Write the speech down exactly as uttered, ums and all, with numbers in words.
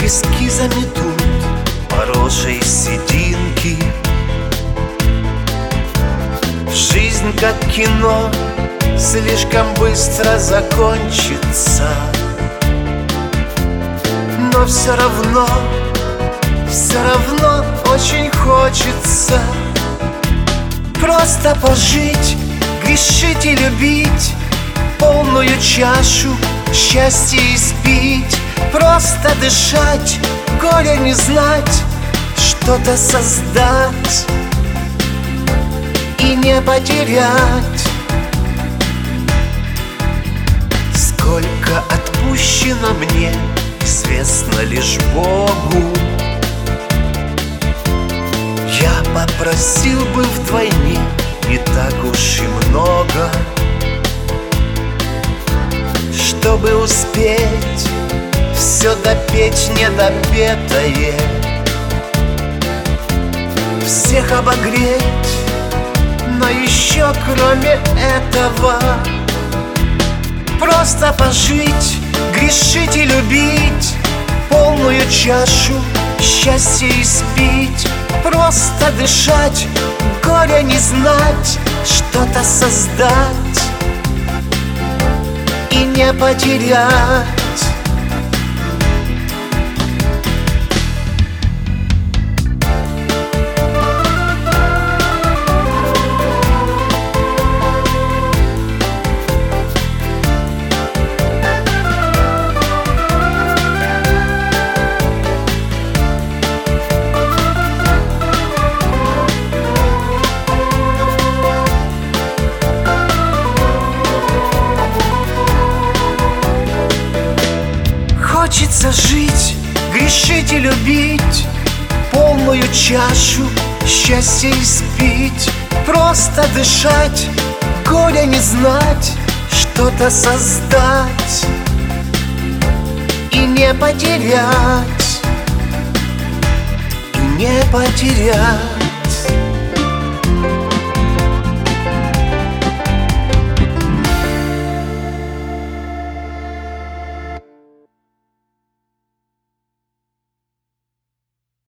Виски заметут поросшей сединки. Жизнь как кино слишком быстро закончится, но все равно, все равно очень хочется просто пожить, грешить и любить, полную чашу счастья испить, просто дышать, горя не знать, что-то создать и не потерять. Сколько отпущено мне, известно лишь Богу. Я попросил бы вдвойне, не так уж и много, чтобы успеть все допеть недопетое, всех обогреть. Но еще кроме этого просто пожить, грешить и любить, полную чашу счастья испить, просто дышать, горя не знать, что-то создать и не потерять. Хочется жить, грешить и любить, полную чашу счастья испить, просто дышать, горя не знать, что-то создать и не потерять, и не потерять.